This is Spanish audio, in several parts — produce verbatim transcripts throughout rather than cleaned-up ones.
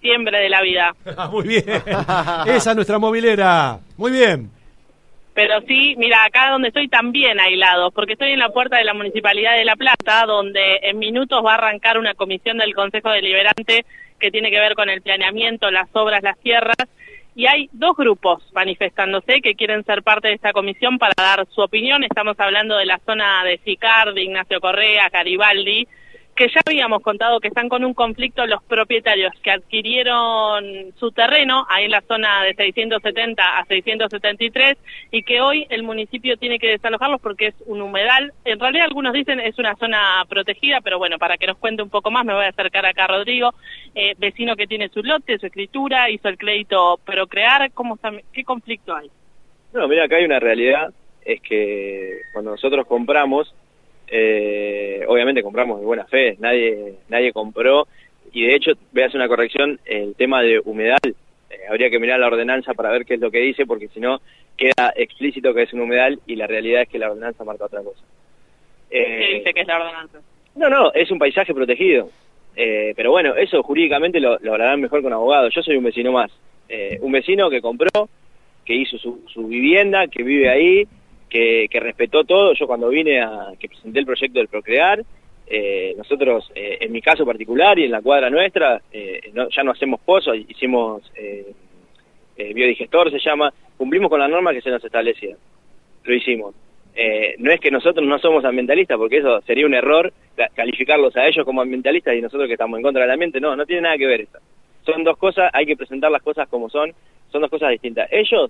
diciembre de la vida. Muy bien, esa es nuestra movilera, muy bien. Pero sí, mira, acá donde estoy también hay lados, porque estoy en la puerta de la Municipalidad de La Plata, donde en minutos va a arrancar una comisión del Consejo Deliberante que tiene que ver con el planeamiento, las obras, las tierras, y hay dos grupos manifestándose que quieren ser parte de esta comisión para dar su opinión. Estamos hablando de la zona de Sicar, de Ignacio Correa, Garibaldi, que ya habíamos contado que están con un conflicto los propietarios que adquirieron su terreno ahí en la zona de seiscientos setenta a seiscientos setenta y tres y que hoy el municipio tiene que desalojarlos porque es un humedal. En realidad algunos dicen es una zona protegida, pero bueno, para que nos cuente un poco más me voy a acercar acá a Rodrigo, eh, vecino que tiene su lote, su escritura, hizo el crédito Procrear. ¿Cómo está, qué conflicto hay? No, mira, acá hay una realidad, es que cuando nosotros compramos, Eh, obviamente compramos de buena fe, nadie nadie compró, y de hecho, voy a hacer una corrección, el tema de humedal, eh, habría que mirar la ordenanza para ver qué es lo que dice, porque si no, queda explícito que es un humedal, y la realidad es que la ordenanza marca otra cosa. Eh, ¿Qué dice que es la ordenanza? No, no, es un paisaje protegido, eh, pero bueno, eso jurídicamente lo, lo hablarán mejor con abogados. Yo soy un vecino más, eh, un vecino que compró, que hizo su, su vivienda, que vive ahí, Que, que respetó todo. Yo cuando vine a, que presenté el proyecto del Procrear, eh, nosotros, eh, en mi caso particular y en la cuadra nuestra, eh, no, ya no hacemos pozos, hicimos eh, eh, biodigestor se llama, cumplimos con la norma que se nos establecía, lo hicimos. Eh, no es que nosotros no somos ambientalistas, porque eso sería un error calificarlos a ellos como ambientalistas y nosotros que estamos en contra del ambiente. No, no tiene nada que ver eso. Son dos cosas, hay que presentar las cosas como son, son dos cosas distintas. Ellos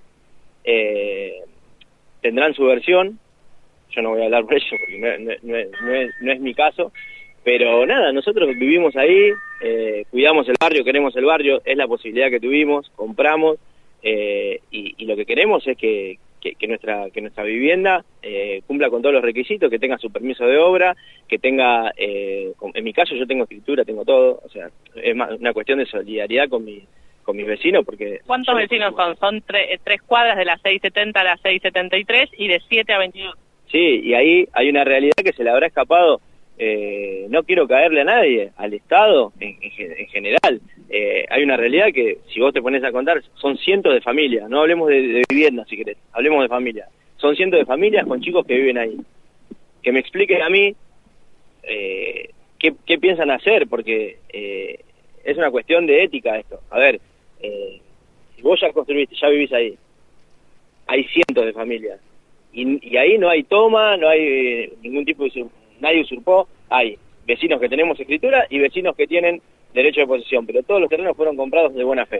eh, tendrán su versión, yo no voy a hablar por ellos porque no, no, no, es, no, es, no es mi caso, pero nada, nosotros vivimos ahí, eh, cuidamos el barrio, queremos el barrio, es la posibilidad que tuvimos, compramos, eh, y, y lo que queremos es que, que, que, nuestra, que nuestra vivienda eh, cumpla con todos los requisitos, que tenga su permiso de obra, que tenga, eh, en mi caso yo tengo escritura, tengo todo, o sea, es más una cuestión de solidaridad con mi con mis vecinos, porque... ¿Cuántos vecinos son? Son tre tres cuadras de la seis setenta a la seis setenta y tres y de siete a veintidós. Sí, y ahí hay una realidad que se le habrá escapado, eh, no quiero caerle a nadie, al Estado en, en, en general. Eh, hay una realidad que, si vos te pones a contar, son cientos de familias, no hablemos de, de viviendas si querés, hablemos de familias. Son cientos de familias con chicos que viven ahí. Que me expliquen a mí eh, qué, qué piensan hacer, porque eh, es una cuestión de ética esto. A ver, Eh, si vos ya construiste, ya vivís ahí, hay cientos de familias, y, y ahí no hay toma, no hay eh, ningún tipo de, nadie usurpó, hay vecinos que tenemos escritura y vecinos que tienen derecho de posesión, pero todos los terrenos fueron comprados de buena fe.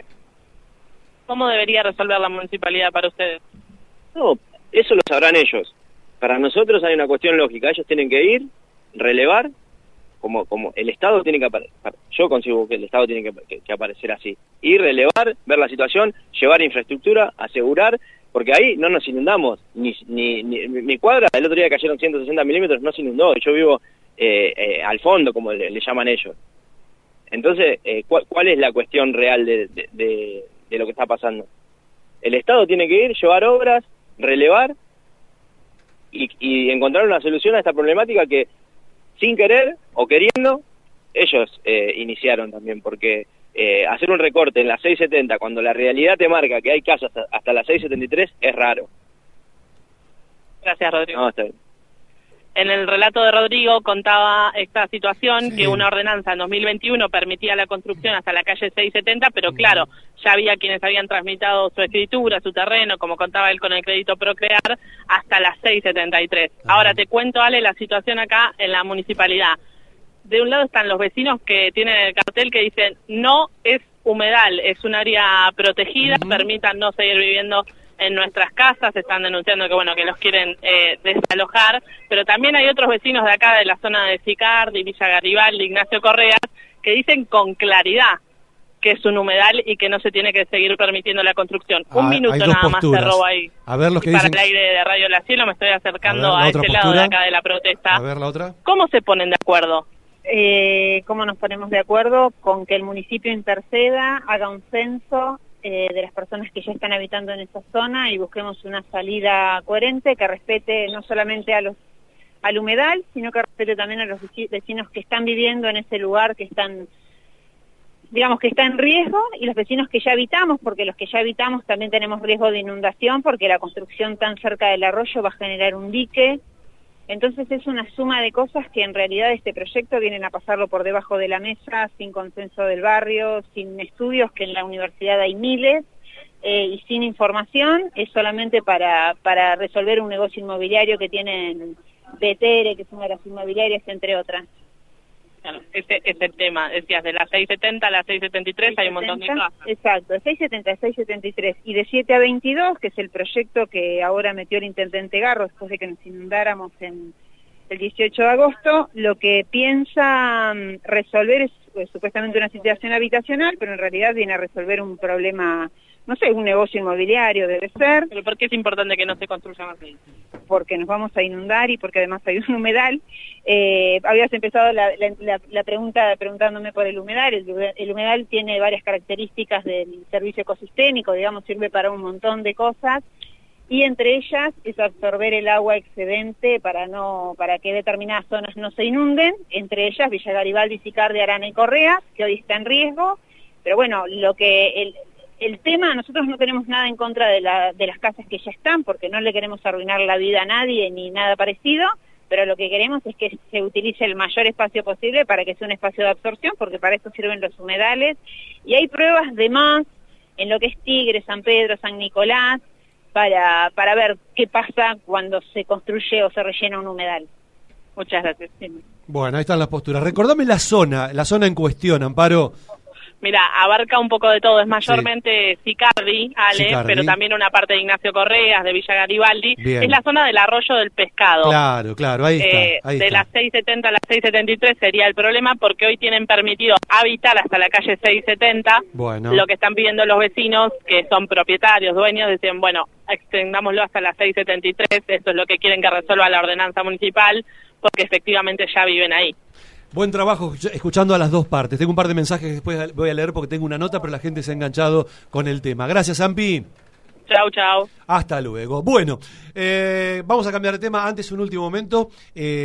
¿Cómo debería resolver la municipalidad para ustedes? No, eso lo sabrán ellos. Para nosotros hay una cuestión lógica, ellos tienen que ir, relevar, como como el Estado tiene que aparecer, yo consigo que el Estado tiene que, que, que aparecer así, ir, relevar, ver la situación, llevar infraestructura, asegurar, porque ahí no nos inundamos, ni, ni, ni mi cuadra, el otro día cayeron ciento sesenta milímetros, no se inundó, yo vivo eh, eh, al fondo, como le, le llaman ellos. Entonces, eh, ¿cuál, ¿cuál es la cuestión real de, de, de, de lo que está pasando? El Estado tiene que ir, llevar obras, relevar, y, y encontrar una solución a esta problemática que, sin querer o queriendo, ellos eh, iniciaron también, porque eh, hacer un recorte en la seis setenta cuando la realidad te marca que hay casas hasta, hasta la seis setenta y tres es raro. Gracias, Rodrigo. No, está bien. En el relato de Rodrigo contaba esta situación, Sí. que una ordenanza en dos mil veintiuno permitía la construcción hasta la calle seis setenta, pero uh-huh. claro, ya había quienes habían transmitado su escritura, su terreno, como contaba él con el crédito Procrear, hasta la seis setenta y tres. Uh-huh. Ahora te cuento, Ale, la situación acá en la municipalidad. De un lado están los vecinos que tienen el cartel que dicen no es humedal, es un área protegida, uh-huh. permítannos seguir viviendo en nuestras casas, están denunciando que bueno que los quieren eh, desalojar, pero también hay otros vecinos de acá de la zona de Sicar, de Villa Garibaldi, de Ignacio Correa, que dicen con claridad que es un humedal y que no se tiene que seguir permitiendo la construcción. Ah, un minuto nada más te robo ahí. A ver los que y para dicen... el aire de Radio La Cielo me estoy acercando a, ver, a ese postura. lado de acá de la protesta. A ver la otra. ¿Cómo se ponen de acuerdo? Eh, ¿Cómo nos ponemos de acuerdo? Con que el municipio interceda, haga un censo eh, de las personas que ya están habitando en esa zona y busquemos una salida coherente que respete no solamente a los al humedal, sino que respete también a los vecinos que están viviendo en ese lugar, que están digamos que está en riesgo, y los vecinos que ya habitamos, porque los que ya habitamos también tenemos riesgo de inundación, porque la construcción tan cerca del arroyo va a generar un dique. Entonces es una suma de cosas que en realidad este proyecto vienen a pasarlo por debajo de la mesa, sin consenso del barrio, sin estudios, que en la universidad hay miles, eh, y sin información. Es solamente para, para resolver un negocio inmobiliario que tienen B T R, que es una de las inmobiliarias, entre otras. Claro, ese es el tema, decías, de las seis setenta a las seis setenta y tres hay un montón de casas. Exacto, de seis setenta a seis setenta y tres, y de siete a veintidós, que es el proyecto que ahora metió el intendente Garro después de que nos inundáramos en el dieciocho de agosto, lo que piensa um, resolver es pues, supuestamente una situación habitacional, pero en realidad viene a resolver un problema, no sé, un negocio inmobiliario debe ser. ¿Pero por qué es importante que no se construya más ahí? Porque nos vamos a inundar y porque además hay un humedal. Eh, habías empezado la, la, la, la pregunta preguntándome por el humedal. El, el humedal tiene varias características del servicio ecosistémico, digamos, sirve para un montón de cosas, y entre ellas es absorber el agua excedente para no para que determinadas zonas no se inunden, entre ellas Villa Garibaldi, Sicardi, Arana y Correa, que hoy está en riesgo. Pero bueno, lo que el, el tema, nosotros no tenemos nada en contra de, la, de las casas que ya están, porque no le queremos arruinar la vida a nadie ni nada parecido, pero lo que queremos es que se utilice el mayor espacio posible para que sea un espacio de absorción, porque para eso sirven los humedales, y hay pruebas de más en lo que es Tigre, San Pedro, San Nicolás, para, para ver qué pasa cuando se construye o se rellena un humedal. Muchas gracias. Bueno, ahí están las posturas. Recordame la zona, la zona en cuestión, Amparo. Mira, abarca un poco de todo, es mayormente sí. Sicardi, Ale, Sicardi. Pero también una parte de Ignacio Correas, de Villa Garibaldi. Bien. Es la zona del arroyo del pescado. Claro, claro, ahí está. Eh, ahí de está. las seis setenta a las seis setenta y tres sería el problema, porque hoy tienen permitido habitar hasta la calle seis setenta. Bueno. Lo que están pidiendo los vecinos, que son propietarios, dueños, decían, bueno, extendámoslo hasta las seis setenta y tres, esto es lo que quieren que resuelva la ordenanza municipal, porque efectivamente ya viven ahí. Buen trabajo escuchando a las dos partes. Tengo un par de mensajes que después voy a leer porque tengo una nota, pero la gente se ha enganchado con el tema. Gracias, Ampi. Chau, chau. Hasta luego. Bueno, eh, vamos a cambiar de tema. Antes, un último momento. Eh,